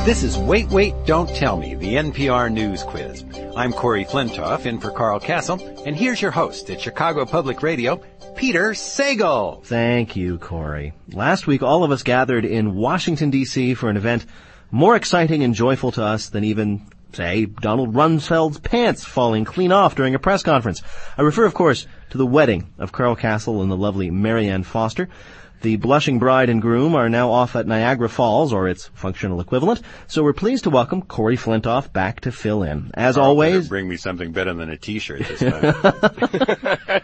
This is Wait, Wait, Don't Tell Me, the NPR News Quiz. I'm Corey Flintoff, in for Carl Castle, and here's your host at Chicago Public Radio, Peter Sagal. Thank you, Corey. Last week, all of us gathered in Washington, D.C. for an event more exciting and joyful to us than even, say, Donald Rumsfeld's pants falling clean off during a press conference. I refer, of course, to the wedding of Carl Castle and the lovely Marianne Foster. The blushing bride and groom are now off at Niagara Falls, or its functional equivalent, so we're pleased to welcome Corey Flintoff back to fill in. As always... Bring me something better than a T-shirt this time.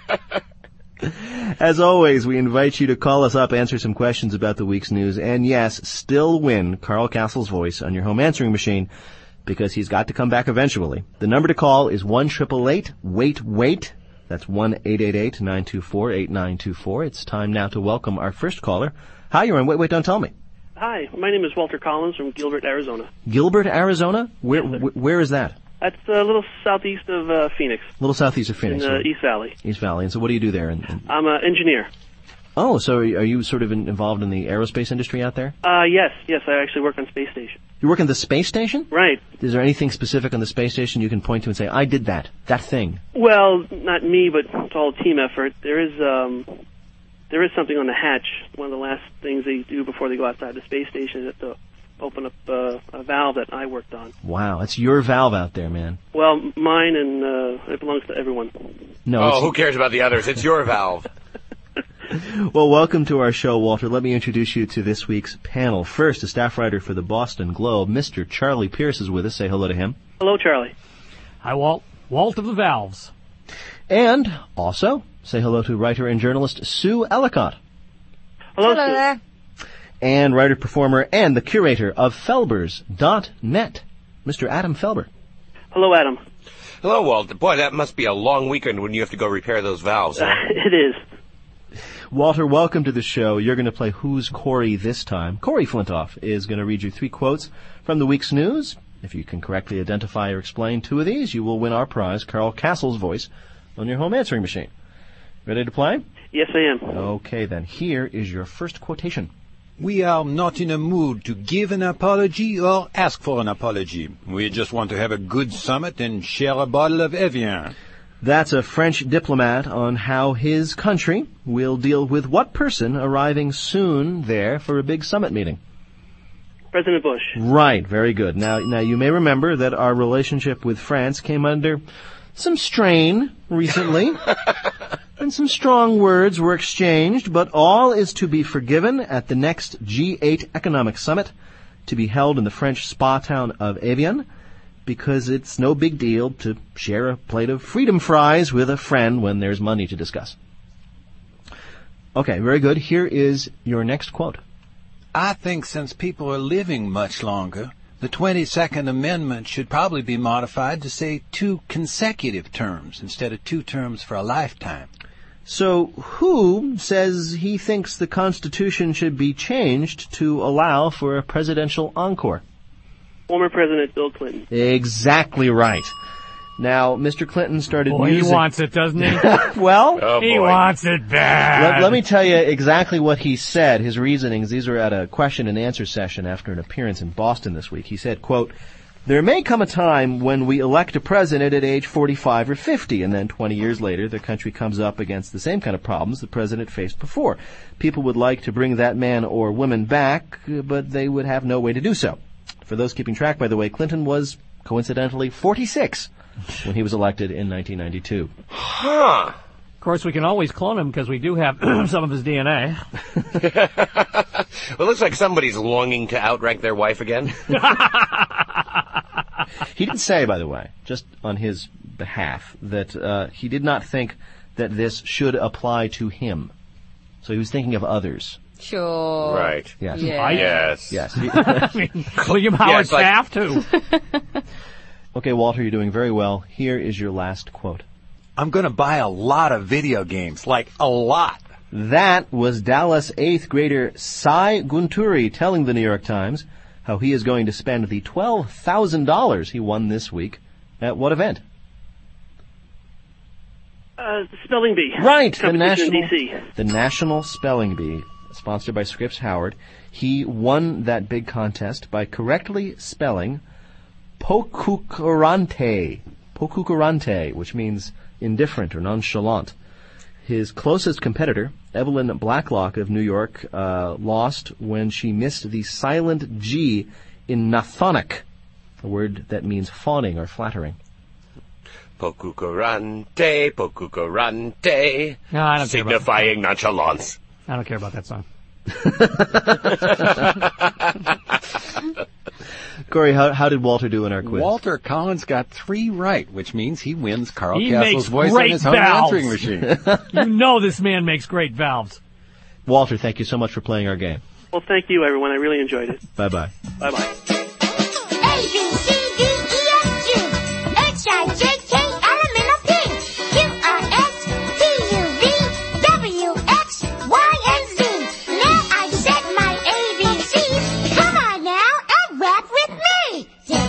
As always, we invite you to call us up, answer some questions about the week's news, and yes, still win Carl Castle's voice on your home answering machine, because he's got to come back eventually. The number to call is 1-888-WAIT-WAIT. That's 1-888-924-8924. It's time now to welcome our first caller. Hi, you're on Wait, Wait, Don't Tell Me. Hi, my name is Walter Collins from Gilbert, Arizona. Gilbert, Arizona? Where is that? That's a little southeast of Phoenix. A little southeast of Phoenix. In the East Valley. East Valley. And so what do you do there? I'm an engineer. Oh, so are you sort of involved in the aerospace industry out there? Yes. I actually work on space station. You work on the space station? Right. Is there anything specific on the space station you can point to and say, I did that thing? Well, not me, but it's all a team effort. There is something on the hatch. One of the last things they do before they go outside the space station is to open up a valve that I worked on. Wow, it's your valve out there, man. Well, mine, and it belongs to everyone. No. Who cares about the others? It's your valve. Well, welcome to our show, Walter. Let me introduce you to this week's panel. First, a staff writer for the Boston Globe, Mr. Charlie Pierce is with us. Say hello to him. Hello, Charlie. Hi, Walt. Walt of the Valves. And also, say hello to writer and journalist Sue Ellicott. Hello there. And writer-performer and the curator of Felbers.net, Mr. Adam Felber. Hello, Adam. Hello, Walt. Boy, that must be a long weekend when you have to go repair those valves. Huh? It is. Walter, welcome to the show. You're going to play Who's Corey this time. Corey Flintoff is going to read you 3 quotes from the week's news. If you can correctly identify or explain 2 of these, you will win our prize, Carl Castle's voice, on your home answering machine. Ready to play? Yes, I am. Okay, then. Here is your first quotation. We are not in a mood to give an apology or ask for an apology. We just want to have a good summit and share a bottle of Evian. That's a French diplomat on how his country will deal with what person arriving soon there for a big summit meeting? President Bush. Right, very good. Now you may remember that our relationship with France came under some strain recently, and some strong words were exchanged, but all is to be forgiven at the next G8 Economic Summit to be held in the French spa town of Evian, because it's no big deal to share a plate of freedom fries with a friend when there's money to discuss. Okay, very good. Here is your next quote. I think since people are living much longer, the 22nd Amendment should probably be modified to say 2 consecutive terms instead of 2 terms for a lifetime. So who says he thinks the Constitution should be changed to allow for a presidential encore? Former President Bill Clinton. Exactly right. Now, Mr. Clinton started He wants it, doesn't he? Well, he wants it bad. Let me tell you exactly what he said, his reasonings. These are at a question and answer session after an appearance in Boston this week. He said, quote, "There may come a time when we elect a president at age 45 or 50, and then 20 years later the country comes up against the same kind of problems the president faced before. People would like to bring that man or woman back, but they would have no way to do so." For those keeping track, by the way, Clinton was, coincidentally, 46 when he was elected in 1992. Huh. Of course, we can always clone him because we do have some of his DNA. Well, it looks like somebody's longing to outrank their wife again. He did say, by the way, just on his behalf, that he did not think that this should apply to him. So he was thinking of others. Sure. Right. Yes. Yeah. Yes. Yes. I mean, William Howard Taft, too. Okay, Walter, you're doing very well. Here is your last quote. I'm going to buy a lot of video games, like a lot. That was Dallas 8th grader Cy Gunturi telling the New York Times how he is going to spend the $12,000 he won this week at what event? Spelling Bee. Right, the National National Spelling Bee. sponsored by Scripps Howard. He won that big contest by correctly spelling Pocucarante, which means indifferent or nonchalant. His closest competitor, Evelyn Blacklock of New York, lost when she missed the silent G in Nathonic, a word that means fawning or flattering. Pocucarante, No, I don't signifying nonchalance. I don't care about that song. Corey, how did Walter do in our quiz? Walter Collins got 3 right, which means he wins Carl He Castle's makes voice on great his home valves. answering machine. You know this man makes great valves. Walter, thank you so much for playing our game. Well, thank you, everyone. I really enjoyed it. Bye-bye. Bye-bye. A, B, C, D, E, F, G, H, I, J, K, L, M, N, O, P, Q, R, S, T, U, V, W, X, Y, and Z. Now I've said my ABCs. Come on now and rap with me.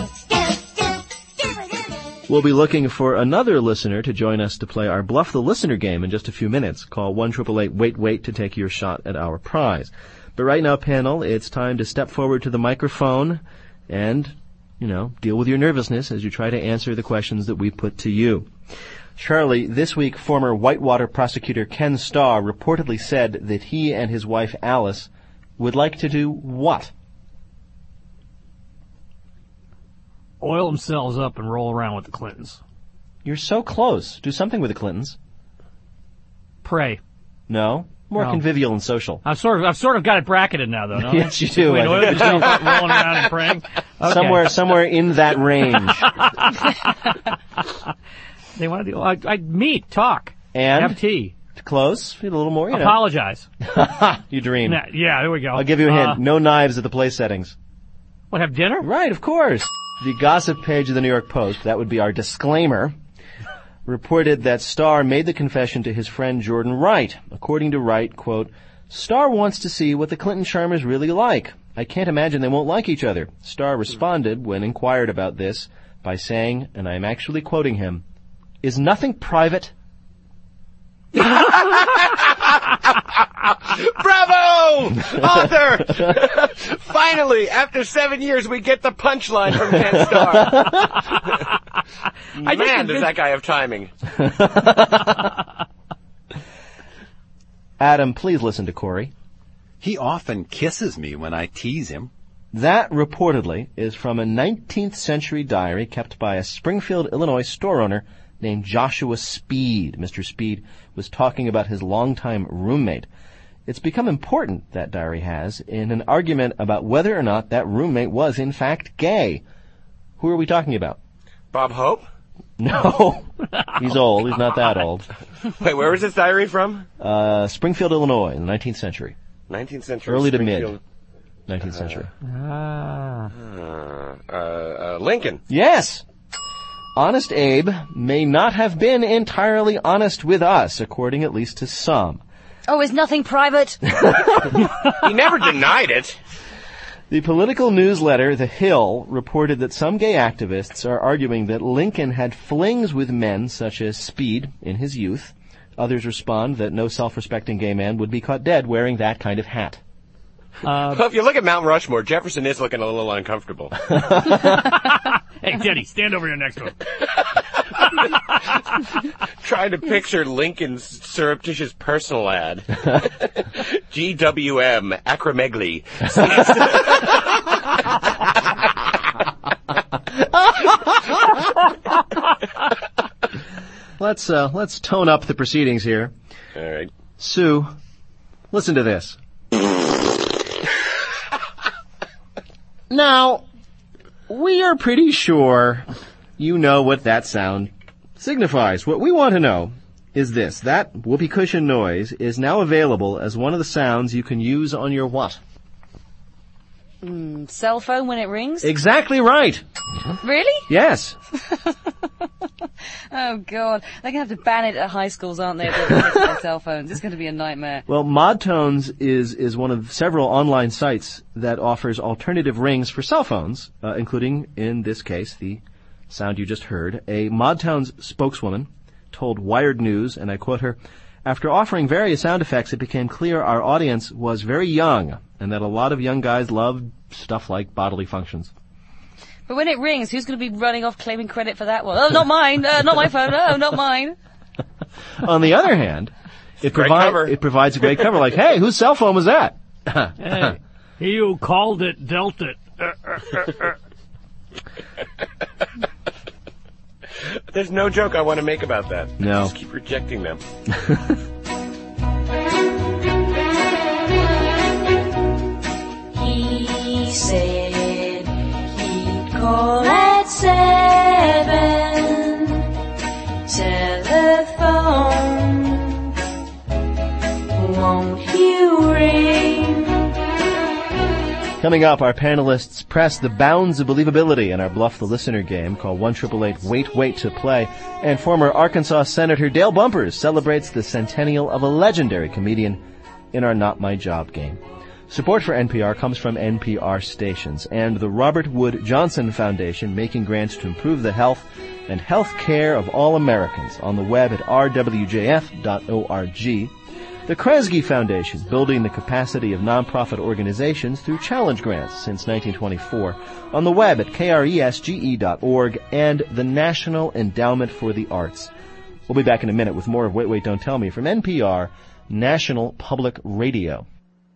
We'll be looking for another listener to join us to play our Bluff the Listener game in just a few minutes. Call 1-888-WAIT-WAIT to take your shot at our prize. But right now, panel, it's time to step forward to the microphone and, deal with your nervousness as you try to answer the questions that we put to you. Charlie, this week former Whitewater prosecutor Ken Starr reportedly said that he and his wife Alice would like to do what? Oil themselves up and roll around with the Clintons. You're so close. Do something with the Clintons. Pray. No? More No. convivial and social. I've sort of got it bracketed now, though. Don't Yes, you do. Between oil themselves up, rolling around and praying. Okay. Somewhere in that range. They want to do meet, talk, And? have tea, Close. A little more, apologize. You dream. Yeah, there we go. I'll give you a hint. No knives at the place settings. What, have dinner? Right, of course. The gossip page of the New York Post, that would be our disclaimer, reported that Starr made the confession to his friend Jordan Wright. According to Wright, quote, Starr wants to see what the Clinton charmers really like. I can't imagine they won't like each other. Starr responded when inquired about this by saying, and I'm actually quoting him, is nothing private? Bravo! Author! Finally, after 7 years, we get the punchline from Ken Starr. Man, does that guy have timing. Adam, please listen to Corey. He often kisses me when I tease him. That, reportedly, is from a 19th century diary kept by a Springfield, Illinois store owner named Joshua Speed. Mr. Speed was talking about his longtime roommate. It's become important, that diary has, in an argument about whether or not that roommate was, in fact, gay. Who are we talking about? Bob Hope? No. He's old. He's not that old. Wait, where was this diary from? Springfield, Illinois, in the 19th century. 19th century. Early to Springfield. mid 19th century. Lincoln. Yes! Honest Abe may not have been entirely honest with us, according at least to some. Oh, is nothing private? He never denied it. The political newsletter The Hill reported that some gay activists are arguing that Lincoln had flings with men such as Speed in his youth. Others respond that no self-respecting gay man would be caught dead wearing that kind of hat. Well, if you look at Mount Rushmore, Jefferson is looking a little uncomfortable. Hey, Denny, stand over here next to him. Trying to picture Lincoln's surreptitious personal ad. GWM, acromegaly. Let's tone up the proceedings here. All right. Sue, listen to this. Now, we are pretty sure you know what that sound signifies. What we want to know is this. That whoopee cushion noise is now available as one of the sounds you can use on your what? Cell phone when it rings? Exactly right. Really? Yes. Oh, God. They're going to have to ban it at high schools, aren't they? They're going to their cell phones. It's going to be a nightmare. Well, ModTones is one of several online sites that offers alternative rings for cell phones, including, in this case, the sound you just heard. A ModTones spokeswoman told Wired News, and I quote her, After offering various sound effects, it became clear our audience was very young, and that a lot of young guys loved stuff like bodily functions. But when it rings, who's going to be running off claiming credit for that one? Oh, not mine. Not my phone. Oh, not mine. On the other hand, it provides a great cover. Like, hey, whose cell phone was that? Hey, he who called it dealt it. There's no joke I want to make about that. No. I just keep rejecting them. He said he'd call at 7. Telephone, won't you ring? Coming up, our panelists press the bounds of believability in our Bluff the Listener game called 1-888-WAIT-WAIT to play. And former Arkansas Senator Dale Bumpers celebrates the centennial of a legendary comedian in our Not My Job game. Support for NPR comes from NPR stations and the Robert Wood Johnson Foundation, making grants to improve the health and health care of all Americans, on the web at rwjf.org. The Kresge Foundation, building the capacity of nonprofit organizations through challenge grants since 1924, on the web at kresge.org, and the National Endowment for the Arts. We'll be back in a minute with more of Wait, Wait, Don't Tell Me from NPR, National Public Radio.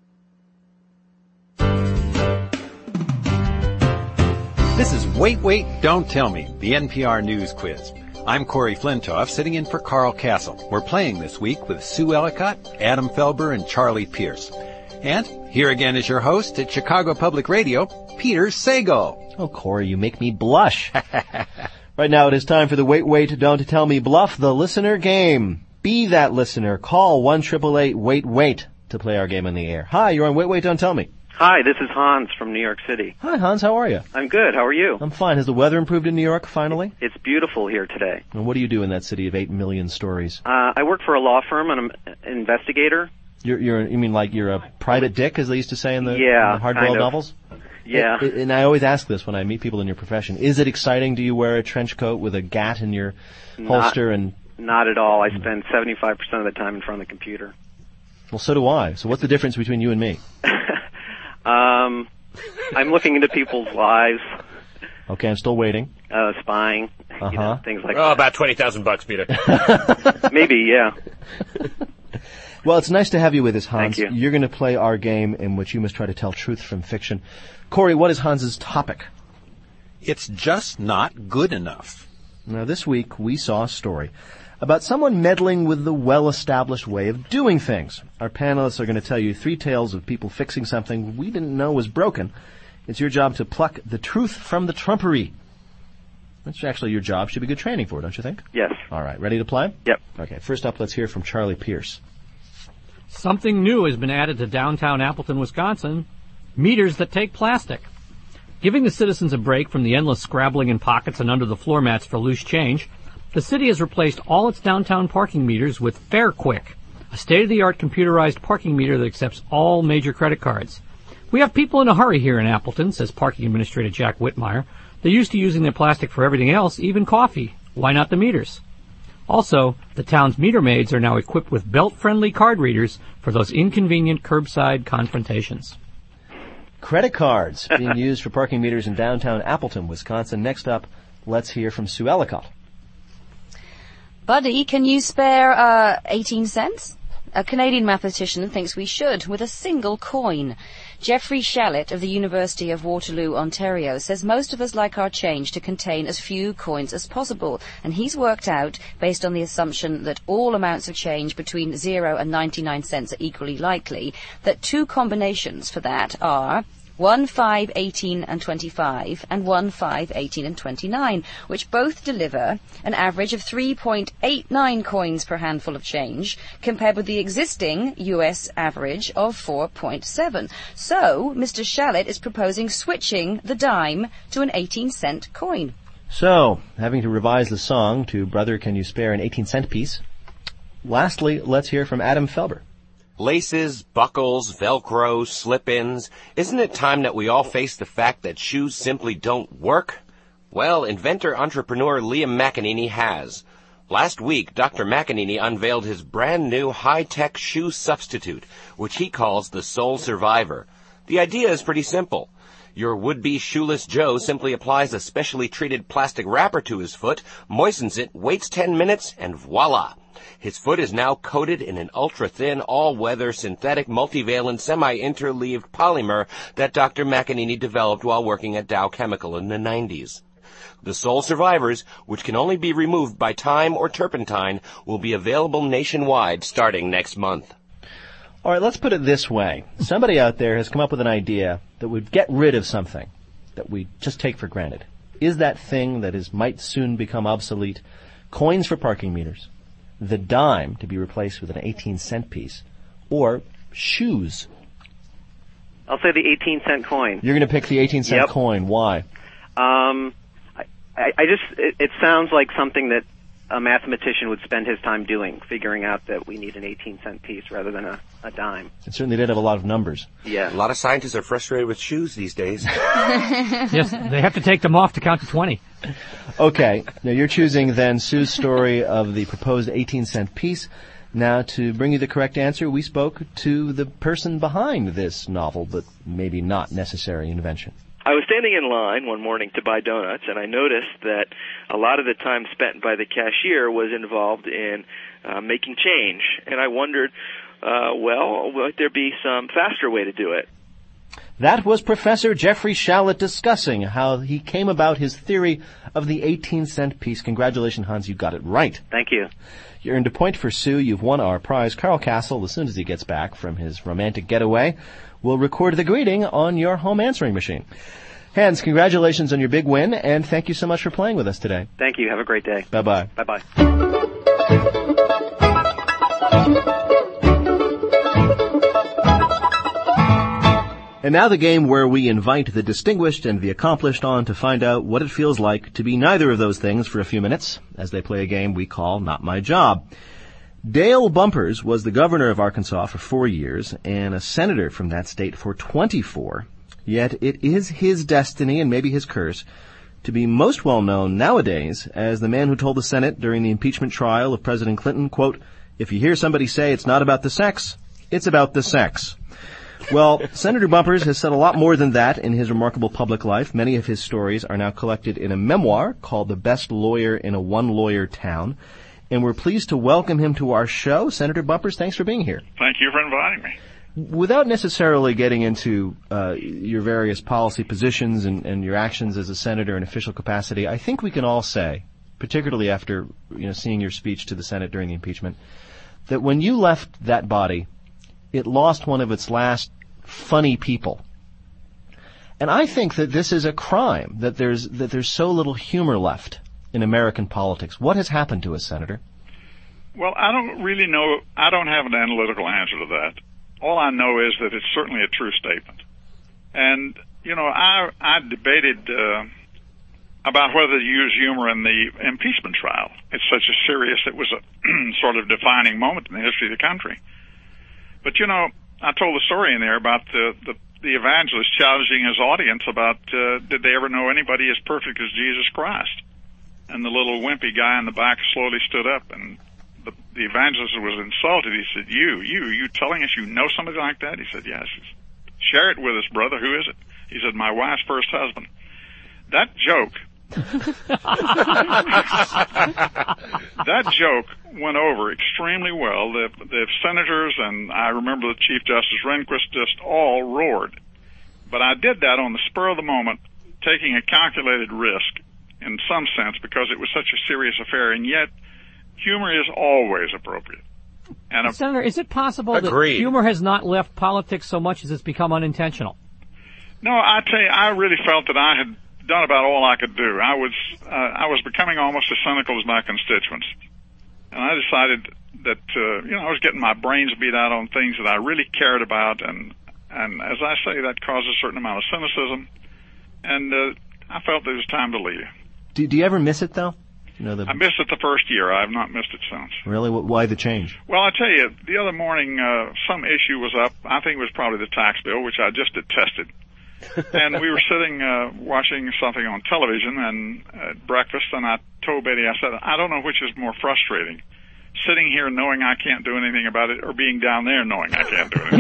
This is Wait, Wait, Don't Tell Me, the NPR News Quiz. I'm Corey Flintoff, sitting in for Carl Castle. We're playing this week with Sue Ellicott, Adam Felber, and Charlie Pierce. And here again is your host at Chicago Public Radio, Peter Sagal. Oh, Corey, you make me blush. Right now it is time for the Wait, Wait, Don't Tell Me Bluff the Listener game. Be that listener. Call 1-888-WAIT-WAIT to play our game on the air. Hi, you're on Wait, Wait, Don't Tell Me. Hi, this is Hans from New York City. Hi, Hans. How are you? I'm good. How are you? I'm fine. Has the weather improved in New York, finally? It's beautiful here today. And what do you do in that city of 8 million stories? I work for a law firm. I'm an investigator. You mean like you're a private dick, as they used to say in the hard-boiled kind of novels? Yeah. And I always ask this when I meet people in your profession. Is it exciting? Do you wear a trench coat with a gat in your holster? Not at all. I spend 75% of the time in front of the computer. Well, so do I. So what's the difference between you and me? I'm looking into people's lives. Okay, I'm still waiting. Spying, things like that. Oh, about $20,000, Peter. Maybe, yeah. Well, it's nice to have you with us, Hans. Thank you. You're going to play our game in which you must try to tell truth from fiction. Corey, what is Hans's topic? It's just not good enough. Now, this week we saw a story about someone meddling with the well-established way of doing things. Our panelists are going to tell you 3 tales of people fixing something we didn't know was broken. It's your job to pluck the truth from the trumpery. That's actually your job. Should be good training for it, don't you think? Yes. All right. Ready to play? Yep. Okay. First up, let's hear from Charlie Pierce. Something new has been added to downtown Appleton, Wisconsin. Meters that take plastic. Giving the citizens a break from the endless scrabbling in pockets and under the floor mats for loose change, the city has replaced all its downtown parking meters with FairQuick, a state-of-the-art computerized parking meter that accepts all major credit cards. We have people in a hurry here in Appleton, says Parking Administrator Jack Whitmire. They're used to using their plastic for everything else, even coffee. Why not the meters? Also, the town's meter maids are now equipped with belt-friendly card readers for those inconvenient curbside confrontations. Credit cards being used for parking meters in downtown Appleton, Wisconsin. Next up, let's hear from Sue Ellicott. Buddy, can you spare 18 cents? A Canadian mathematician thinks we should, with a single coin. Geoffrey Shallett of the University of Waterloo, Ontario, says most of us like our change to contain as few coins as possible, and he's worked out, based on the assumption that all amounts of change between 0 and 99 cents are equally likely, that 2 combinations for that are 1, 5, 18 and 25, and 1, 5, 18 and 29, which both deliver an average of 3.89 coins per handful of change, compared with the existing US average of 4.7. So, Mr. Shallett is proposing switching the dime to an 18-cent coin. So, having to revise the song to Brother, Can You Spare an 18-cent piece? Lastly, let's hear from Adam Felber. Laces, buckles, Velcro, slip-ins. Isn't it time that we all face the fact that shoes simply don't work? Well, inventor-entrepreneur Liam McEnany has. Last week, Dr. McEnany unveiled his brand new high-tech shoe substitute, which he calls the Soul Survivor. The idea is pretty simple. Your would-be shoeless Joe simply applies a specially treated plastic wrapper to his foot, moistens it, waits 10 minutes, and voila! His foot is now coated in an ultra-thin, all-weather, synthetic, multivalent, semi-interleaved polymer that Dr. McEnany developed while working at Dow Chemical in the 90s. The Soul Survivors, which can only be removed by time or turpentine, will be available nationwide starting next month. All right, let's put it this way. Somebody out there has come up with an idea that would get rid of something that we just take for granted. Is that thing that might soon become obsolete coins for parking meters, the dime to be replaced with an 18-cent piece, or shoes? I'll say the 18-cent coin. You're going to pick the 18-cent Yep. coin. Why? It sounds like something that a mathematician would spend his time doing, figuring out that we need an 18-cent piece rather than a dime. It certainly did have a lot of numbers. Yeah. A lot of scientists are frustrated with shoes these days. Yes, they have to take them off to count to 20. Okay, now you're choosing then Sue's story of the proposed 18-cent piece. Now, to bring you the correct answer, we spoke to the person behind this novel, but maybe not necessary invention. I was standing in line one morning to buy donuts, and I noticed that a lot of the time spent by the cashier was involved in making change. And I wondered, would there be some faster way to do it? That was Professor Jeffrey Shalit discussing how he came about his theory of the 18-cent piece. Congratulations, Hans, you got it right. Thank you. You earned a point for Sue. You've won our prize. Carl Castle, as soon as he gets back from his romantic getaway, will record the greeting on your home answering machine. Hans, congratulations on your big win, and thank you so much for playing with us today. Thank you. Have a great day. Bye-bye. Bye-bye. And now the game where we invite the distinguished and the accomplished on to find out what it feels like to be neither of those things for a few minutes, as they play a game we call Not My Job. Dale Bumpers was the governor of Arkansas for 4 years and a senator from that state for 24. Yet it is his destiny, and maybe his curse, to be most well known nowadays as the man who told the Senate during the impeachment trial of President Clinton, quote, "If you hear somebody say it's not about the sex, it's about the sex." Well, Senator Bumpers has said a lot more than that in his remarkable public life. Many of his stories are now collected in a memoir called The Best Lawyer in a One-Lawyer Town. And we're pleased to welcome him to our show. Senator Bumpers, thanks for being here. Thank you for inviting me. Without necessarily getting into your various policy positions and your actions as a senator in official capacity, I think we can all say, particularly after seeing your speech to the Senate during the impeachment, that when you left that body, it lost one of its last funny people. And I think that this is a crime, that there's so little humor left in American politics. What has happened to us, Senator? Well, I don't really know. I don't have an analytical answer to that. All I know is that it's certainly a true statement. And, I debated about whether to use humor in the impeachment trial. It's such a serious, it was a sort of defining moment in the history of the country. But, I told the story in there about the evangelist challenging his audience about, did they ever know anybody as perfect as Jesus Christ? And the little wimpy guy in the back slowly stood up, and the evangelist was insulted. He said, you telling us you know somebody like that? He said, yes. He said, share it with us, brother. Who is it? He said, my wife's first husband. That joke went over extremely well. The senators, and I remember the Chief Justice Rehnquist, just all roared. But I did that on the spur of the moment, taking a calculated risk in some sense because it was such a serious affair, and yet humor is always appropriate. And Senator, is it possible that humor has not left politics so much as it's become unintentional? No, I tell you, I really felt that I had done about all I could do. I was becoming almost as cynical as my constituents, and I decided that I was getting my brains beat out on things that I really cared about, and as I say, that caused a certain amount of cynicism, and I felt it was time to leave. Do you ever miss it, though? I missed it the first year. I have not missed it since. Really? Why the change? Well, I tell you, the other morning, some issue was up. I think it was probably the tax bill, which I just detested. And we were sitting watching something on television and at breakfast, and I told Betty, I said, I don't know which is more frustrating, sitting here knowing I can't do anything about it, or being down there knowing I can't do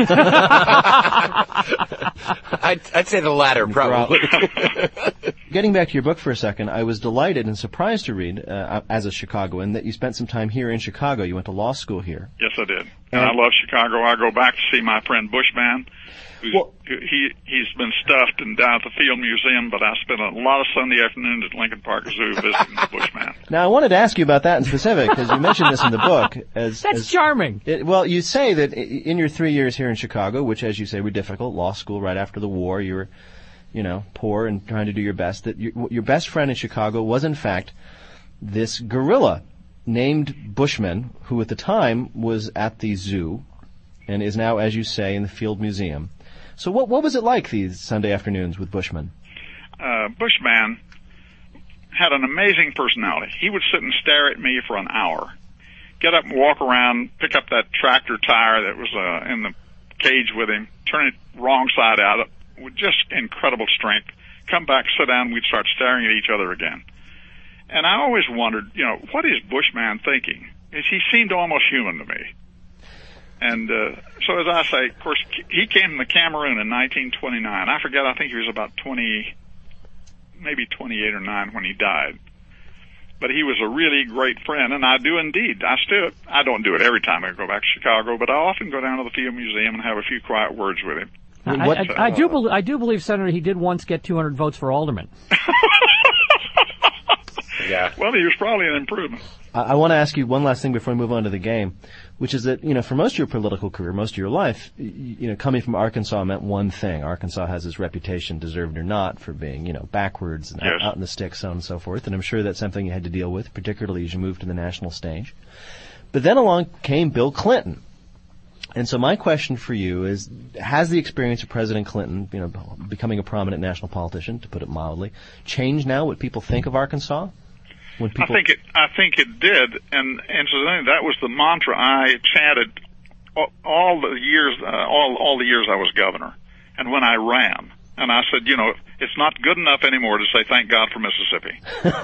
anything. I'd say the latter, probably. Getting back to your book for a second, I was delighted and surprised to read, as a Chicagoan, that you spent some time here in Chicago. You went to law school here. Yes, I did. And I love Chicago. I go back to see my friend Bushman. He's been stuffed and down at the Field Museum, but I spent a lot of Sunday afternoons at Lincoln Park Zoo visiting the Bushman. Now, I wanted to ask you about that in specific, because you mentioned this in the book. That's charming. Well, you say that in your 3 years here in Chicago, which, as you say, were difficult, law school right after the war, you were, poor and trying to do your best, that your best friend in Chicago was, in fact, this gorilla named Bushman, who at the time was at the zoo and is now, as you say, in the Field Museum. So what was it like these Sunday afternoons with Bushman? Bushman had an amazing personality. He would sit and stare at me for an hour, get up and walk around, pick up that tractor tire that was in the cage with him, turn it wrong side out with just incredible strength, come back, sit down, we'd start staring at each other again. And I always wondered, what is Bushman thinking? He seemed almost human to me. And so as I say, of course, he came to Cameroon in 1929. I forget, I think he was about 20, maybe 28 or 9 when he died. But he was a really great friend, and I do indeed. I don't do it every time I go back to Chicago, but I often go down to the Field Museum and have a few quiet words with him. I do believe, Senator, he did once get 200 votes for alderman. Yeah. Well, he was probably an improvement. I want to ask you one last thing before we move on to the game, which is that, for most of your political career, most of your life, coming from Arkansas meant one thing. Arkansas has this reputation, deserved or not, for being, backwards and out in the sticks, so on and so forth. And I'm sure that's something you had to deal with, particularly as you moved to the national stage. But then along came Bill Clinton. And so my question for you is, has the experience of President Clinton, becoming a prominent national politician, to put it mildly, changed now what people think of Arkansas? I think it did, and incidentally, that was the mantra I chanted all the years I was governor, and when I ran, and I said, it's not good enough anymore to say thank God for Mississippi.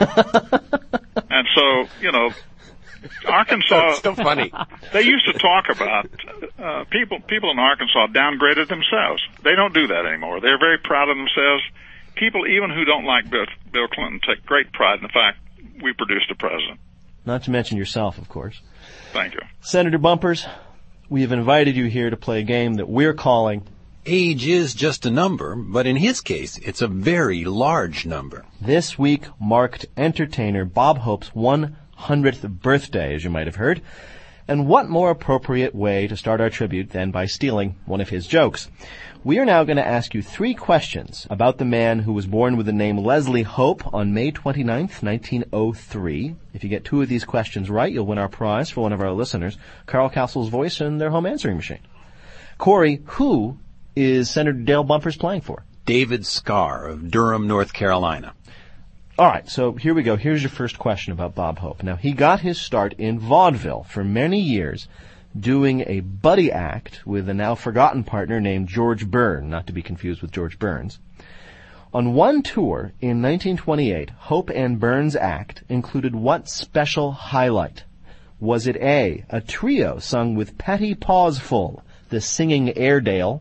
And so, Arkansas. It's so funny. They used to talk about people in Arkansas downgraded themselves. They don't do that anymore. They're very proud of themselves. People, even who don't like Bill Clinton, take great pride in the fact we produced a president. Not to mention yourself, of course. Thank you. Senator Bumpers, we have invited you here to play a game that we're calling Age is just a number, but in his case, it's a very large number. This week marked entertainer Bob Hope's 100th birthday, as you might have heard. And what more appropriate way to start our tribute than by stealing one of his jokes? We are now going to ask you 3 questions about the man who was born with the name Leslie Hope on May 29th, 1903. If you get 2 of these questions right, you'll win our prize for one of our listeners, Carl Castle's voice in their home answering machine. Corey, who is Senator Dale Bumpers playing for? David Scarr of Durham, North Carolina. All right, so here we go. Here's your first question about Bob Hope. Now, he got his start in vaudeville for many years, doing a buddy act with a now forgotten partner named George Byrne, not to be confused with George Burns. On one tour in 1928, Hope and Byrne's act included what special highlight? Was it A, a trio sung with Patty Pawsful, the singing Airedale?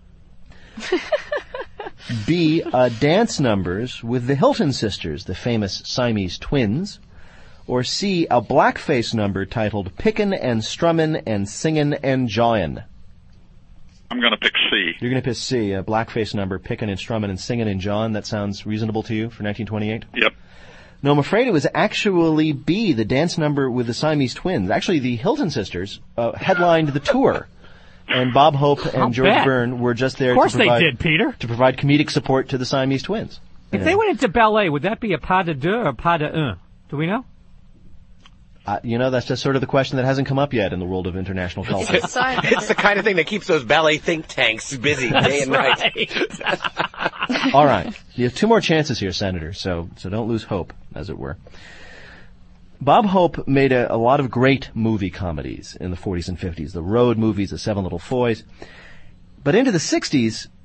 B, dance numbers with the Hilton sisters, the famous Siamese twins? Or C, a blackface number titled Pickin' and Strummin' and Singin' and Jawin'? I'm going to pick C. You're going to pick C, a blackface number, Pickin' and Strummin' and Singin' and Jawin'. That sounds reasonable to you for 1928? Yep. No, I'm afraid it was actually B, the dance number with the Siamese twins. Actually, the Hilton sisters headlined the tour. And Bob Hope and George Byrne were just there to provide comedic support to the Siamese twins. If they went into ballet, would that be a pas de deux or pas de un? Do we know? That's just sort of the question that hasn't come up yet in the world of international culture. It's the kind of thing that keeps those ballet think tanks busy day and night. All right. You have 2 more chances here, Senator, so don't lose hope, as it were. Bob Hope made a lot of great movie comedies in the 40s and 50s, the road movies, the Seven Little Foys. But into the 60s,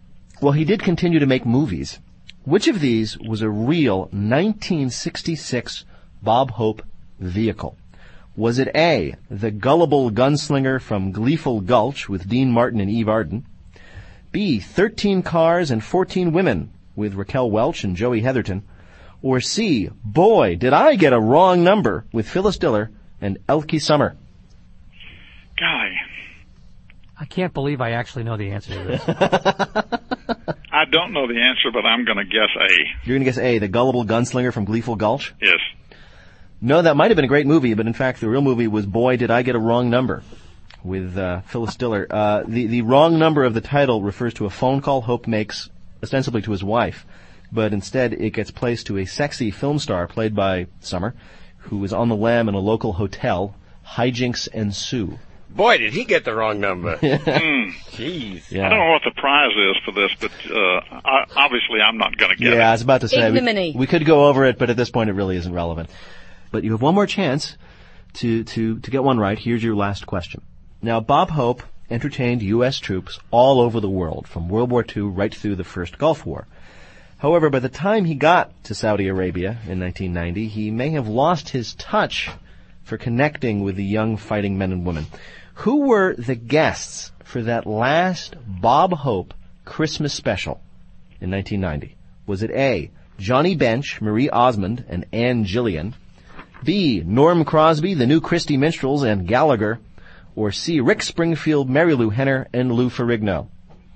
Well, he did continue to make movies. Which of these was a real 1966 Bob Hope vehicle? Was it A, The Gullible Gunslinger from Gleeful Gulch with Dean Martin and Eve Arden? B, 13 Cars and 14 Women with Raquel Welch and Joey Heatherton? Or C, Boy, Did I Get a Wrong Number with Phyllis Diller and Elke Summer? Golly, I can't believe I actually know the answer to this. I don't know the answer, but I'm going to guess A. You're going to guess A, The Gullible Gunslinger from Gleeful Gulch? Yes. No, that might have been a great movie, but in fact the real movie was Boy, Did I Get a Wrong Number with Phyllis Diller. The wrong number of the title refers to a phone call Hope makes ostensibly to his wife, but instead it gets placed to a sexy film star played by Summer, who is on the lam in a local hotel. Hijinks ensue. Boy, did he get the wrong number. Jeez. Yeah. I don't know what the prize is for this, but obviously I'm not going to get it. Yeah, I was about to say, Ignominy. we could go over it, but at this point it really isn't relevant. But you have one more chance to get one right. Here's your last question. Now, Bob Hope entertained U.S. troops all over the world, from World War II right through the First Gulf War. However, by the time he got to Saudi Arabia in 1990, he may have lost his touch for connecting with the young fighting men and women. Who were the guests for that last Bob Hope Christmas special in 1990? Was it A, Johnny Bench, Marie Osmond, and Ann Gillian? B, Norm Crosby, the New Christie Minstrels, and Gallagher? Or C, Rick Springfield, Mary Lou Henner, and Lou Ferrigno?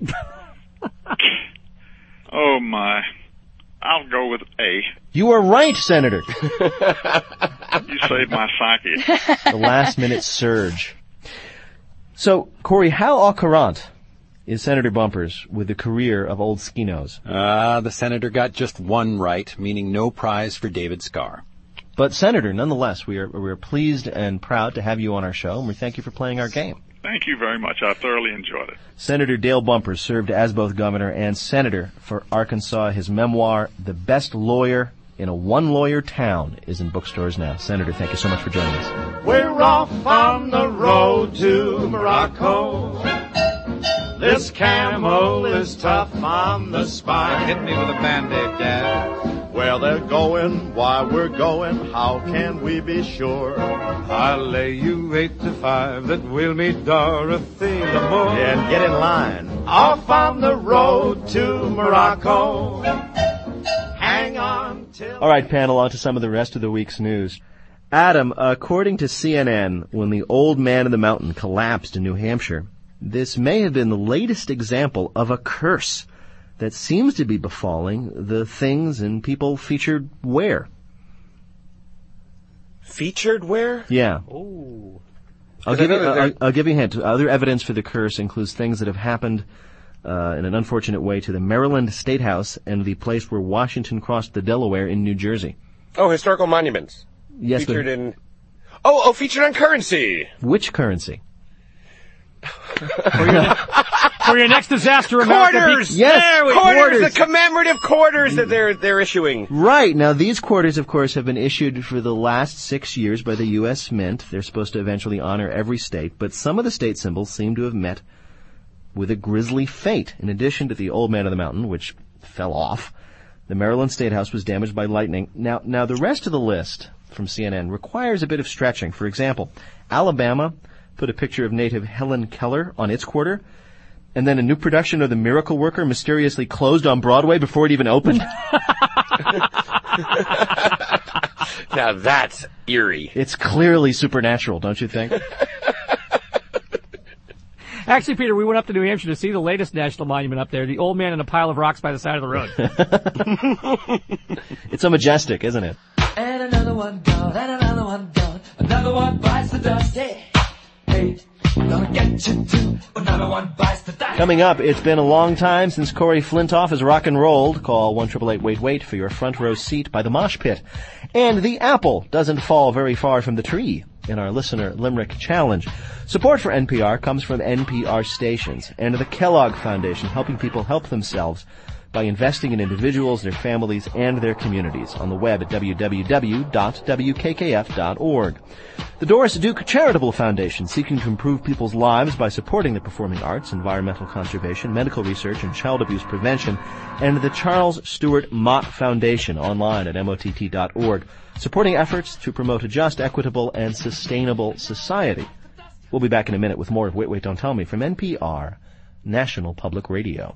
Oh, my. I'll go with A. You are right, Senator. You saved my psyche. The last-minute surge. So, Corey, how au courant is Senator Bumpers with the career of old Ski-Nose? The senator got just one right, meaning no prize for David Scarr. But, Senator, nonetheless, we are pleased and proud to have you on our show, and we thank you for playing our game. Thank you very much. I thoroughly enjoyed it. Senator Dale Bumpers served as both governor and senator for Arkansas. His memoir, The Best Lawyer in a One-Lawyer Town, is in bookstores now. Senator, thank you so much for joining us. We're off on the road to Morocco. This camel is tough on the spine. Hit me with a Band-Aid, Dad. Where they're going, why we're going, how can we be sure? I'll lay you 8 to 5 that we'll meet Dorothy Lamour. And get in line. Off on the road to Morocco. Hang on till... All right, panel, on to some of the rest of the week's news. Adam, according to CNN, when the old man in the mountain collapsed in New Hampshire, this may have been the latest example of a curse that seems to be befalling the things and people featured where? Featured where? Yeah. Oh. I'll give you a hint. Other evidence for the curse includes things that have happened in an unfortunate way to the Maryland State House and the place where Washington crossed the Delaware in New Jersey. Oh, historical monuments. Yes, featured in... Oh, featured on currency. Which currency? For your next disaster, America. Quarters! Yes, quarters! The commemorative quarters that they're issuing. Right. Now, these quarters, of course, have been issued for the last 6 years by the U.S. Mint. They're supposed to eventually honor every state, but some of the state symbols seem to have met with a grisly fate. In addition to the Old Man of the Mountain, which fell off, the Maryland State House was damaged by lightning. Now the rest of the list from CNN requires a bit of stretching. For example, Alabama put a picture of native Helen Keller on its quarter, and then a new production of The Miracle Worker mysteriously closed on Broadway before it even opened. Now that's eerie. It's clearly supernatural, don't you think? Actually, Peter, we went up to New Hampshire to see the latest national monument up there, the old man in a pile of rocks by the side of the road. It's so majestic, isn't it? And another one gone, and another one gone. Another one bites the dust. Hey, gonna get you too. Another one bites the dust. Coming up, it's been a long time since Corey Flintoff has rock and rolled. Call 1-888-WAIT-WAIT for your front row seat by the mosh pit. And the apple doesn't fall very far from the tree in our listener Limerick Challenge. Support for NPR comes from NPR stations and the Kellogg Foundation, helping people help themselves by investing in individuals, their families, and their communities on the web at www.wkkf.org. The Doris Duke Charitable Foundation, seeking to improve people's lives by supporting the performing arts, environmental conservation, medical research, and child abuse prevention, and the Charles Stewart Mott Foundation, online at mott.org, supporting efforts to promote a just, equitable, and sustainable society. We'll be back in a minute with more of Wait, Wait, Don't Tell Me from NPR, National Public Radio.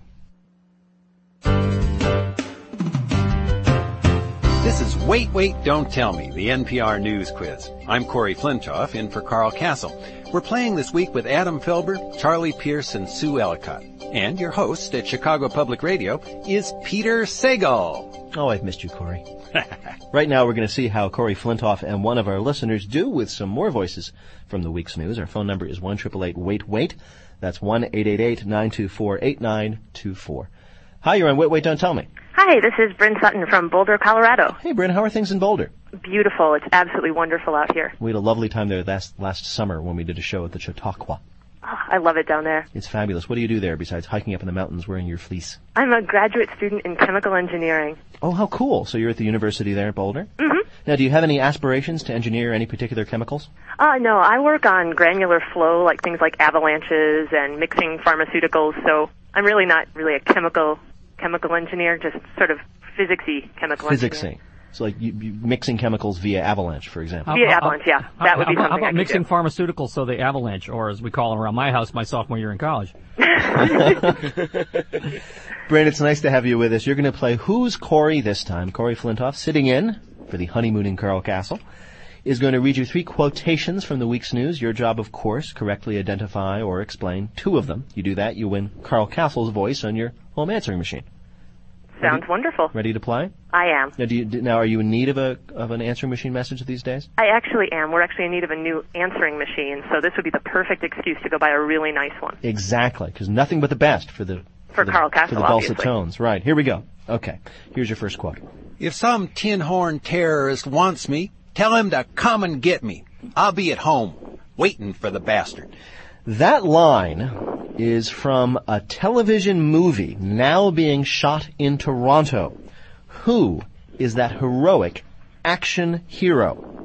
This is Wait, Wait, Don't Tell Me, the NPR News Quiz. I'm Corey Flintoff, in for Carl Castle. We're playing this week with Adam Felber, Charlie Pierce, and Sue Ellicott. And your host at Chicago Public Radio is Peter Sagal. Oh, I've missed you, Corey. Right now we're going to see how Corey Flintoff and one of our listeners do with some more voices from the week's news. Our phone number is 1-888-WAIT-WAIT. That's 1-888-924-8924. Hi, you're on Wait, Wait, Don't Tell Me. Hi, this is Bryn Sutton from Boulder, Colorado. Hey, Bryn, how are things in Boulder? Beautiful. It's absolutely wonderful out here. We had a lovely time there last summer when we did a show at the Chautauqua. Oh, I love it down there. It's fabulous. What do you do there besides hiking up in the mountains wearing your fleece? I'm a graduate student in chemical engineering. Oh, how cool. So you're at the university there at Boulder? Mm-hmm. Now, do you have any aspirations to engineer any particular chemicals? No, I work on granular flow, like things like avalanches and mixing pharmaceuticals, so I'm really not really a chemical engineer, just sort of physicsy chemical engineer. So like you mixing chemicals via avalanche, for example. Via avalanche, yeah. That would be something How about I could mixing do. pharmaceuticals so they avalanche, or as we call them around my house, my sophomore year in college? Bryn, it's nice to have you with us. You're going to play Who's Corey this time. Corey Flintoff, sitting in for the honeymooning Carl Castle, is going to read you 3 quotations from the week's news. Your job, of course, correctly identify or explain 2 of them. You do that, you win Carl Castle's voice on your home answering machine. Sounds wonderful. Ready to play? I am. Now, are you in need of an answering machine message these days? I actually am. We're actually in need of a new answering machine, so this would be the perfect excuse to go buy a really nice one. Exactly, because nothing but the best for Carl Castle, for the dulcet obviously. tones. Right, here we go. Okay, here's your first quote. If some tin-horn terrorist wants me, tell him to come and get me. I'll be at home, waiting for the bastard. That line is from a television movie now being shot in Toronto. Who is that heroic action hero?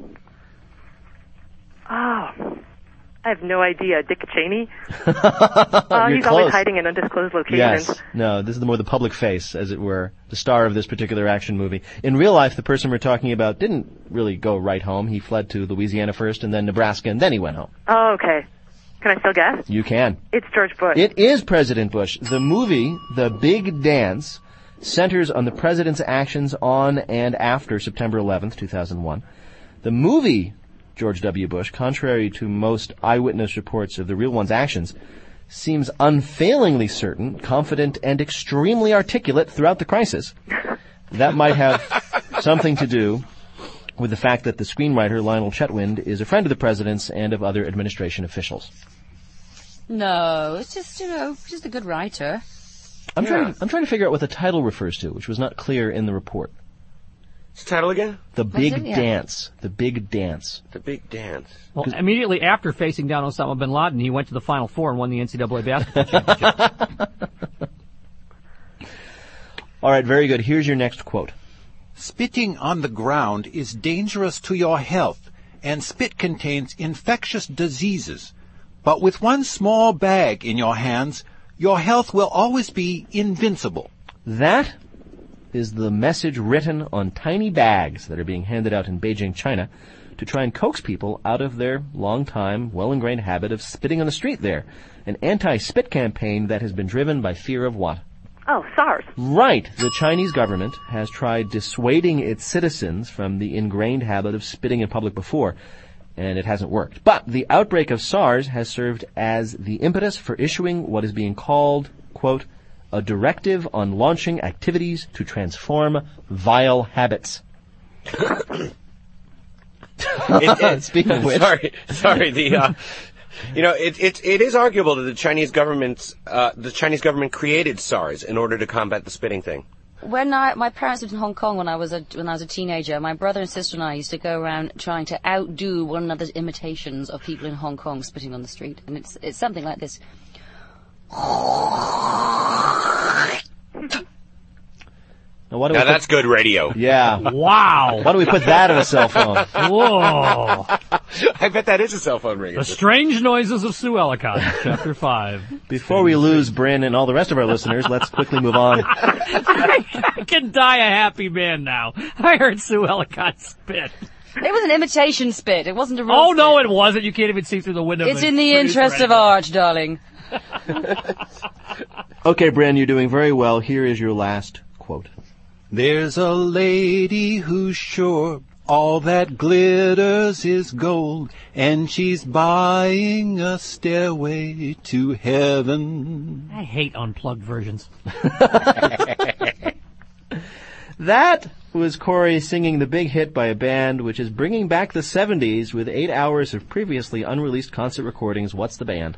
Oh, I have no idea. Dick Cheney? You're He's close. always hiding in undisclosed locations. Yes. No, this is more the public face, as it were, the star of this particular action movie. In real life, the person we're talking about didn't really go right home. He fled to Louisiana first, and then Nebraska, and then he went home. Oh, okay. Can I still guess? You can. It's George Bush. It is President Bush. The movie, The Big Dance, centers on the president's actions on and after September 11th, 2001. The movie, George W. Bush, contrary to most eyewitness reports of the real one's actions, seems unfailingly certain, confident, and extremely articulate throughout the crisis. That might have something to do with the fact that the screenwriter, Lionel Chetwynd, is a friend of the president's and of other administration officials. No, it's just, just a good writer. I'm trying to figure out what the title refers to, which was not clear in the report. What's the title again? The Big Dance. The Big Dance. The Big Dance. Well, immediately after facing down Osama bin Laden, he went to the Final Four and won the NCAA basketball championship. All right, very good. Here's your next quote. Spitting on the ground is dangerous to your health, and spit contains infectious diseases. But with one small bag in your hands, your health will always be invincible. That is the message written on tiny bags that are being handed out in Beijing, China, to try and coax people out of their long-time, well-ingrained habit of spitting on the street there. An anti-spit campaign that has been driven by fear of what? Oh, SARS. Right. The Chinese government has tried dissuading its citizens from the ingrained habit of spitting in public before, and it hasn't worked. But the outbreak of SARS has served as the impetus for issuing what is being called, quote, a directive on launching activities to transform vile habits. Speaking of which. Sorry, it is arguable that the Chinese government created SARS in order to combat the spitting thing. When my parents lived in Hong Kong when I was a teenager, my brother and sister and I used to go around trying to outdo one another's imitations of people in Hong Kong spitting on the street, and it's something like this. Now that's good radio. Yeah. Wow. Why do we put that on a cell phone? Whoa. I bet that is a cell phone ringer. The Strange Noises of Sue Ellicott, Chapter 5. Before we lose Bryn and all the rest of our listeners, let's quickly move on. I can die a happy man now. I heard Sue Ellicott spit. It was an imitation spit. It wasn't a real Oh, spit. no, it wasn't. You can't even see through the window. It's in the interest of art, darling. Okay, Bryn, you're doing very well. Here is your last quote. There's a lady who's sure all that glitters is gold, and she's buying a stairway to heaven. I hate unplugged versions. That was Corey singing the big hit by a band which is bringing back the 70s with 8 hours of previously unreleased concert recordings. What's the band?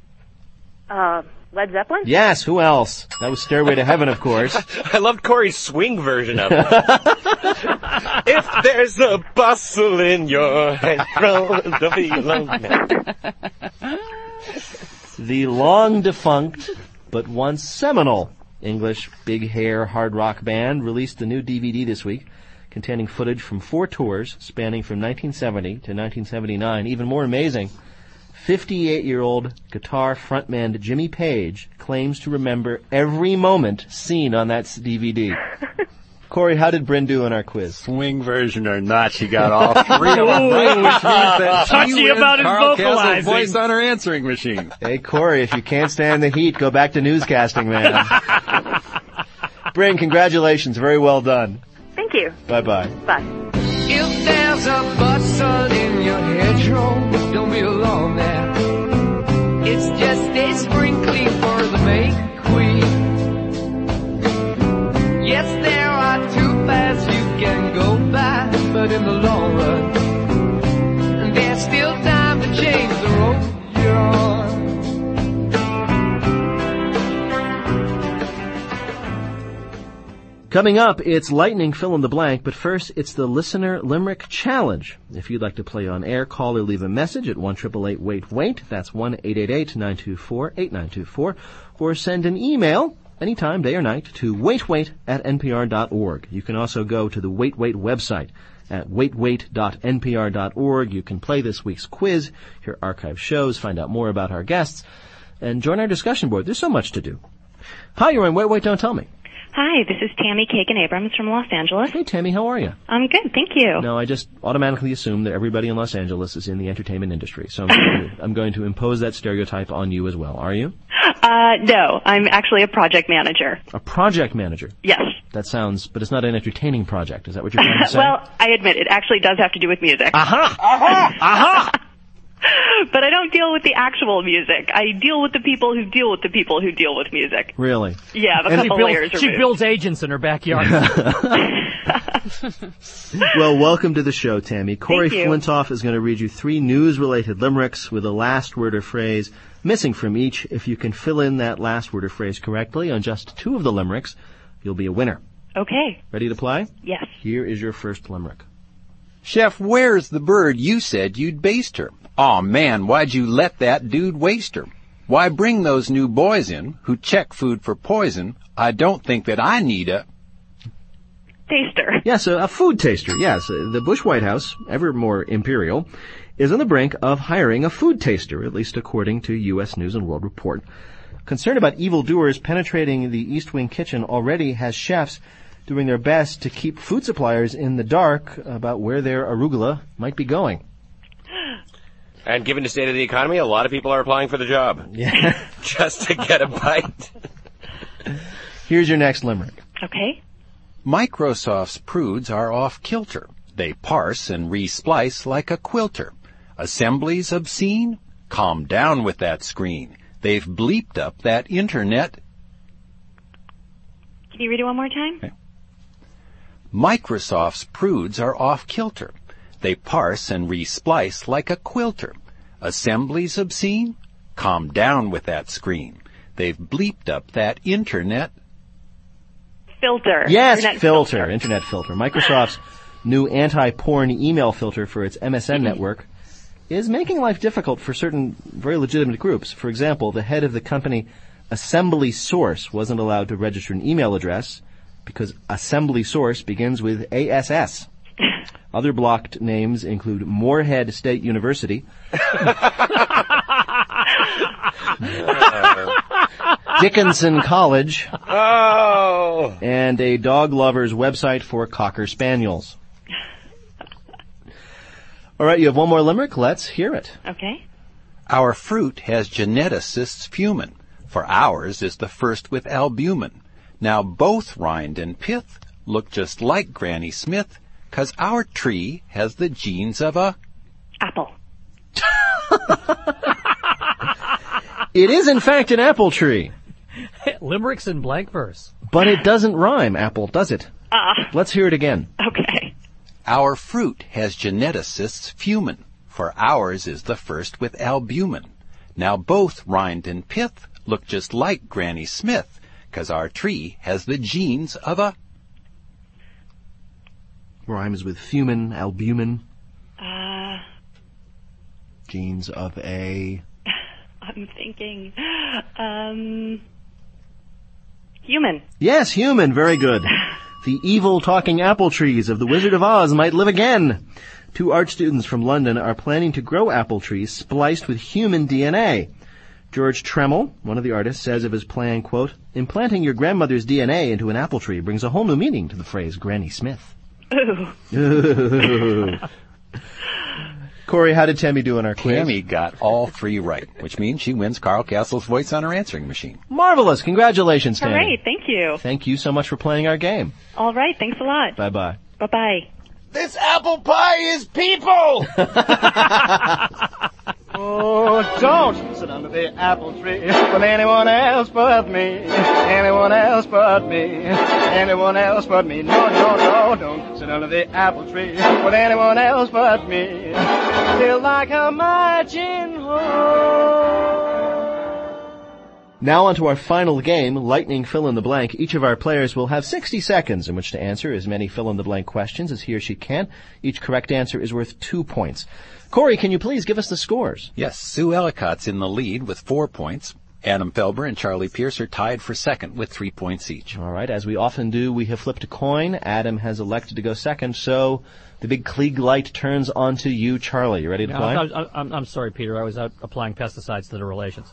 Led Zeppelin? Yes, who else? That was Stairway to Heaven, of course. I loved Corey's swing version of it. If there's a bustle in your head, don't be alone now. The long-defunct, but once seminal, English big hair hard rock band released a new DVD this week containing footage from 4 tours spanning from 1970 to 1979. Even more amazing, 58-year-old guitar frontman Jimmy Page claims to remember every moment seen on that DVD. Corey, how did Bryn do on our quiz? Swing version or not, she got all 3 of them right, which means that Touchy she wins about his Carl Castle's vocalizing. voice on her answering machine. Hey, Corey, if you can't stand the heat, go back to newscasting, man. Bryn, congratulations. Very well done. Thank you. Bye-bye. Bye. If there's a bustle in your hedgerow, don't be alone there. It's just a sprinkling for the May Queen. Yes, there are 2 paths you can go by, but in the long run, there's still time to change the road you're on. Coming up, it's lightning fill in the blank, but first, it's the Listener Limerick Challenge. If you'd like to play on air, call or leave a message at 1-888-WAIT-WAIT. That's 1-888-924-8924. Or send an email anytime, day or night, to waitwait@npr.org. You can also go to the Wait Wait website at waitwait.npr.org. You can play this week's quiz, hear archive shows, find out more about our guests, and join our discussion board. There's so much to do. Hi, you're on Wait, Wait, Don't Tell Me. Hi, this is Tammy Kagan-Abrams from Los Angeles. Hey, Tammy, how are you? I'm good, thank you. No, I just automatically assume that everybody in Los Angeles is in the entertainment industry, so I'm going to impose that stereotype on you as well. Are you? No, I'm actually a project manager. A project manager? Yes. That sounds, but it's not an entertaining project. Is that what you're trying to say? Well, I admit it actually does have to do with music. Aha! Aha! Aha! But I don't deal with the actual music. I deal with the people who deal with the people who deal with music. Really? Yeah, a couple layers removed. She builds agents in her backyard. Well, welcome to the show, Tammy. Corey Thank you. Flintoff is going to read you 3 news-related limericks with a last word or phrase missing from each. If you can fill in that last word or phrase correctly on just 2 of the limericks, you'll be a winner. Okay. Ready to play? Yes. Here is your first limerick. Chef, where's the bird you said you'd baste her? Aw, man, why'd you let that dude waste her? Why bring those new boys in who check food for poison? I don't think that I need a... Taster. Yes, a food taster. Yes, the Bush White House, ever more imperial, is on the brink of hiring a food taster, at least according to U.S. News and World Report. Concern about evildoers penetrating the East Wing kitchen already has chefs doing their best to keep food suppliers in the dark about where their arugula might be going. And given the state of the economy, a lot of people are applying for the job. Yeah. Just to get a bite. Here's your next limerick. Okay. Microsoft's prudes are off kilter. They parse and re-splice like a quilter. Assemblies obscene? Calm down with that screen. They've bleeped up that internet. Can you read it one more time? Okay. Microsoft's prudes are off kilter. They parse and re-splice like a quilter. Assemblies obscene? Calm down with that screen. They've bleeped up that internet. Filter. Yes, Internet filter. Internet filter. Microsoft's new anti-porn email filter for its MSN network is making life difficult for certain very legitimate groups. For example, the head of the company Assembly Source wasn't allowed to register an email address because Assembly Source begins with ASS. Other blocked names include Moorhead State University, Dickinson College, and a dog lover's website for Cocker Spaniels. All right, you have one more limerick. Let's hear it. Okay. Our fruit has geneticists fuming, for ours is the first with albumin. Now both rind and pith look just like Granny Smith, 'cause our tree has the genes of a... Apple. It is, in fact, an apple tree. Limericks in blank verse. But it doesn't rhyme, apple, does it? Let's hear it again. Okay. Our fruit has geneticists fuming, for ours is the first with albumin. Now both rind and pith look just like Granny Smith, 'cause our tree has the genes of a... Rhymes with fumin, albumin. Genes of a... I'm thinking, human. Yes, human. Very good. The evil talking apple trees of the Wizard of Oz might live again. 2 art students from London are planning to grow apple trees spliced with human DNA. George Tremmel, one of the artists, says of his plan, quote, "Implanting your grandmother's DNA into an apple tree brings a whole new meaning to the phrase Granny Smith." Ooh. Corey, how did Tammy do in our quiz? Tammy got all 3 right, which means she wins Carl Castle's voice on her answering machine. Marvelous. Congratulations, Tammy. All right. Thank you. Thank you so much for playing our game. All right. Thanks a lot. Bye-bye. Bye-bye. This apple pie is people! Oh, don't sit under the apple tree with anyone else but me. Anyone else but me. Anyone else but me. No, no, no, don't sit under the apple tree with anyone else but me. Till I come marching home. Now on to our final game, Lightning Fill in the Blank. Each of our players will have 60 seconds in which to answer as many fill-in-the-blank questions as he or she can. Each correct answer is worth 2 points. Corey, can you please give us the scores? Yes, Sue Ellicott's in the lead with 4 points. Adam Felber and Charlie Pierce are tied for second with 3 points each. All right, as we often do, we have flipped a coin. Adam has elected to go second, so the big Klieg light turns onto you, Charlie. You ready to play? I'm sorry, Peter. I was out applying pesticides to the relations.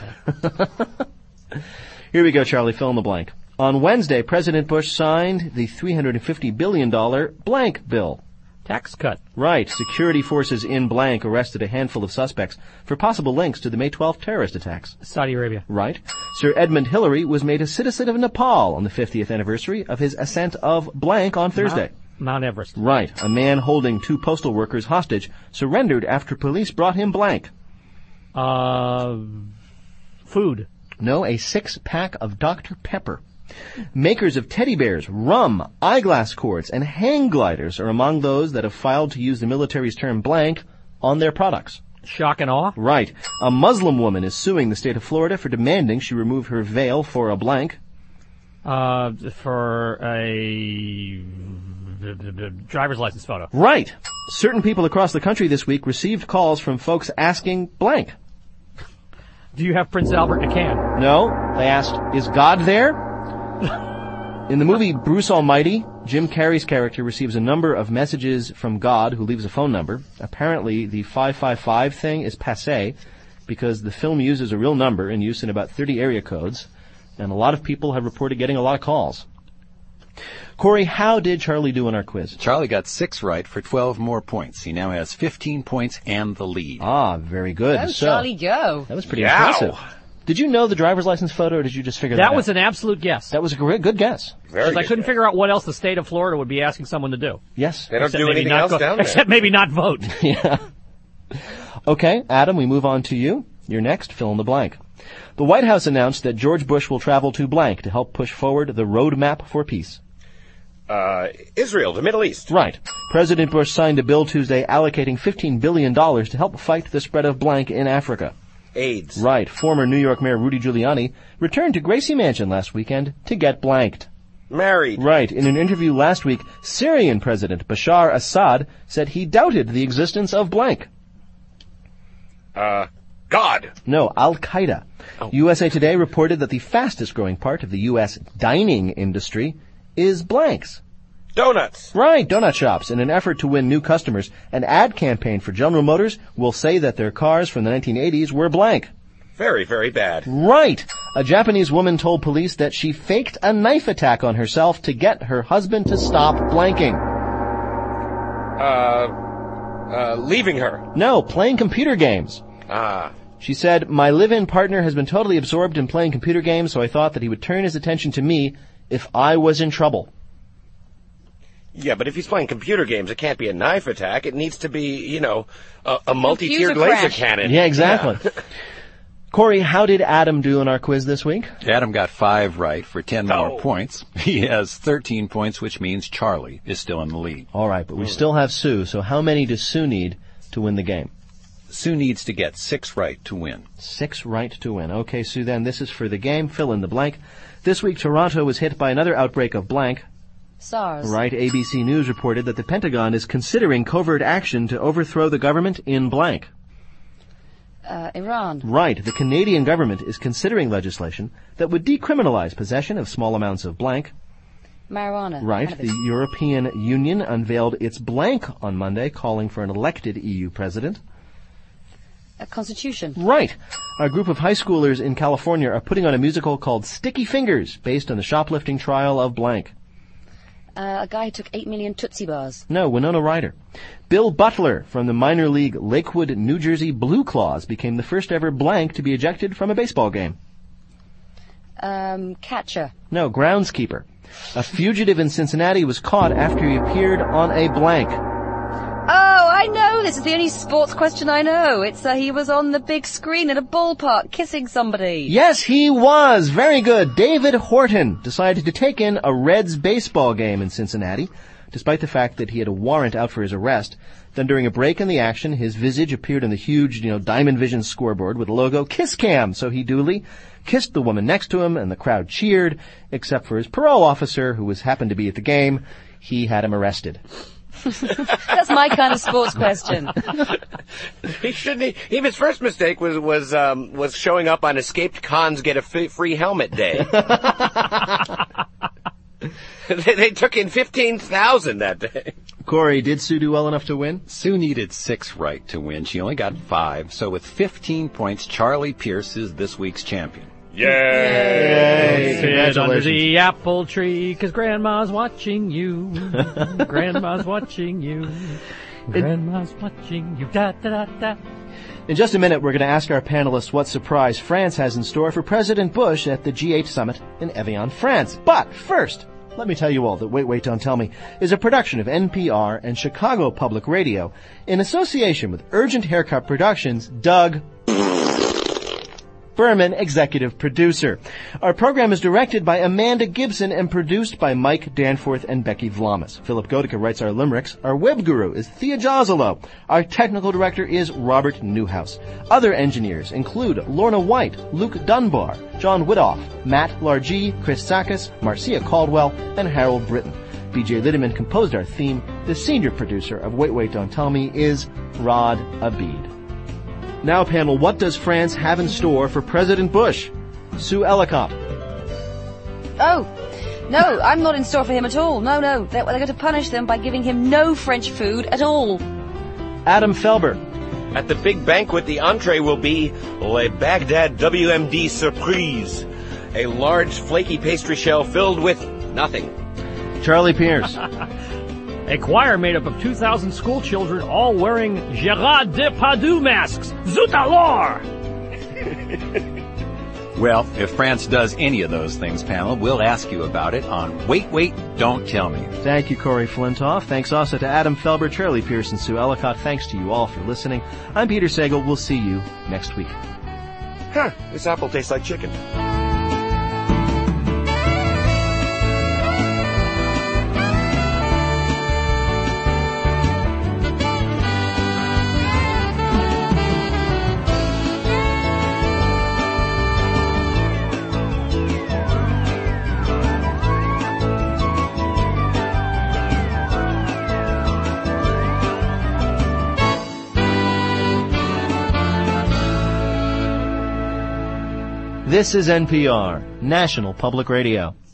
Here we go, Charlie. Fill in the blank. On Wednesday, President Bush signed the $350 billion blank bill. Tax cut. Right. Security forces in blank arrested a handful of suspects for possible links to the May 12th terrorist attacks. Saudi Arabia. Right. Sir Edmund Hillary was made a citizen of Nepal on the 50th anniversary of his ascent of blank on Thursday. Mount Everest. Right. A man holding 2 postal workers hostage surrendered after police brought him blank. Food. No, a 6-pack of Dr. Pepper. Makers of teddy bears, rum, eyeglass cords, and hang gliders are among those that have filed to use the military's term blank on their products. Shock and awe? Right. A Muslim woman is suing the state of Florida for demanding she remove her veil for a blank. For a driver's license photo. Right. Certain people across the country this week received calls from folks asking blank. Do you have Prince Albert in a can? No. They asked, is God there? In the movie Bruce Almighty, Jim Carrey's character receives a number of messages from God who leaves a phone number. Apparently, the 555 thing is passé because the film uses a real number in use in about 30 area codes, and a lot of people have reported getting a lot of calls. Corey, how did Charlie do in our quiz? Charlie got 6 right for 12 more points. He now has 15 points and the lead. Ah, very good. Go, Charlie, go. That was pretty impressive. Did you know the driver's license photo, or did you just figure that out? That was an absolute guess. That was a good guess. Because I couldn't figure out what else the state of Florida would be asking someone to do. Yes. They don't do anything else down there. Except maybe not vote. Yeah. Okay, Adam, we move on to you. You're next. Fill in the blank. The White House announced that George Bush will travel to blank to help push forward the roadmap for peace. Israel, the Middle East. Right. President Bush signed a bill Tuesday allocating $15 billion to help fight the spread of blank in Africa. AIDS. Right. Former New York Mayor Rudy Giuliani returned to Gracie Mansion last weekend to get blanked. Married. Right. In an interview last week, Syrian President Bashar Assad said he doubted the existence of blank. God. No, Al-Qaeda. Oh. USA Today reported that the fastest growing part of the U.S. dining industry is blanks. Donuts. Right, donut shops. In an effort to win new customers, an ad campaign for General Motors will say that their cars from the 1980s were blank. Very, very bad. Right. A Japanese woman told police that she faked a knife attack on herself to get her husband to stop blanking. Leaving her. No, playing computer games. She said, my live-in partner has been totally absorbed in playing computer games, so I thought that he would turn his attention to me if I was in trouble. Yeah, but if he's playing computer games, it can't be a knife attack. It needs to be, a multi-tiered laser cannon. Yeah, exactly. Yeah. Corey, how did Adam do in our quiz this week? Adam got 5 right for 10 more points. He has 13 points, which means Charlie is still in the lead. All right, but we still have Sue, so how many does Sue need to win the game? Sue needs to get 6 right to win. 6 right to win. Okay, Sue, then this is for the game. Fill in the blank. This week, Toronto was hit by another outbreak of blank. SARS. Right, ABC News reported that the Pentagon is considering covert action to overthrow the government in blank. Iran. Right, the Canadian government is considering legislation that would decriminalize possession of small amounts of blank. Marijuana. Right, Cannabis. the European Union unveiled its blank on Monday, calling for an elected EU president. A constitution. Right. A group of high schoolers in California are putting on a musical called Sticky Fingers, based on the shoplifting trial of blank. A guy who took 8 million Tootsie Bars. No, Winona Ryder. Bill Butler from the minor league Lakewood, New Jersey Blue Claws became the first ever blank to be ejected from a baseball game. Catcher. No, groundskeeper. A fugitive in Cincinnati was caught after he appeared on a blank. Oh, I know. This is the only sports question I know. It's he was on the big screen at a ballpark kissing somebody. Yes, he was. Very good. David Horton decided to take in a Reds baseball game in Cincinnati, despite the fact that he had a warrant out for his arrest. Then during a break in the action, his visage appeared on the huge, Diamond Vision scoreboard with the logo Kiss Cam. So he duly kissed the woman next to him, and the crowd cheered, except for his parole officer, who happened to be at the game. He had him arrested. That's my kind of sports question. His first mistake was showing up on Escaped Cons Get a Free Helmet Day. They took in 15,000 that day. Corey, did Sue do well enough to win? Sue needed 6 right to win. She only got 5. So with 15 points, Charlie Pierce is this week's champion. Yay! Sit under the apple tree, 'cause Grandma's watching you. Grandma's watching you. Grandma's watching you. Da da da da. In just a minute, we're going to ask our panelists what surprise France has in store for President Bush at the G8 summit in Evian, France. But first, let me tell you all that Wait, Wait, Don't Tell Me is a production of NPR and Chicago Public Radio in association with Urgent Haircut Productions, Doug Berman, executive producer. Our program is directed by Amanda Gibson and produced by Mike Danforth and Becky Vlamas. Philip Gotica writes our limericks. Our web guru is Thea Joselo. Our technical director is Robert Newhouse. Other engineers include Lorna White, Luke Dunbar, John Widoff, Matt Largee, Chris Sakis, Marcia Caldwell, and Harold Britton. B.J. Litterman composed our theme. The senior producer of Wait, Wait, Don't Tell Me is Rod Abid. Now, panel, what does France have in store for President Bush? Sue Ellicott. Oh, no, I'm not in store for him at all. No, they're going to punish them by giving him no French food at all. Adam Felber. At the big banquet, the entree will be Le Baghdad WMD Surprise, a large flaky pastry shell filled with nothing. Charlie Pierce. A choir made up of 2,000 school children all wearing Gérard Depardieu masks. Zut alors! Well, if France does any of those things, panel, we'll ask you about it on Wait, Wait, Don't Tell Me. Thank you, Corey Flintoff. Thanks also to Adam Felber, Charlie Pierce, and Sue Ellicott. Thanks to you all for listening. I'm Peter Sagal. We'll see you next week. This apple tastes like chicken. This is NPR, National Public Radio.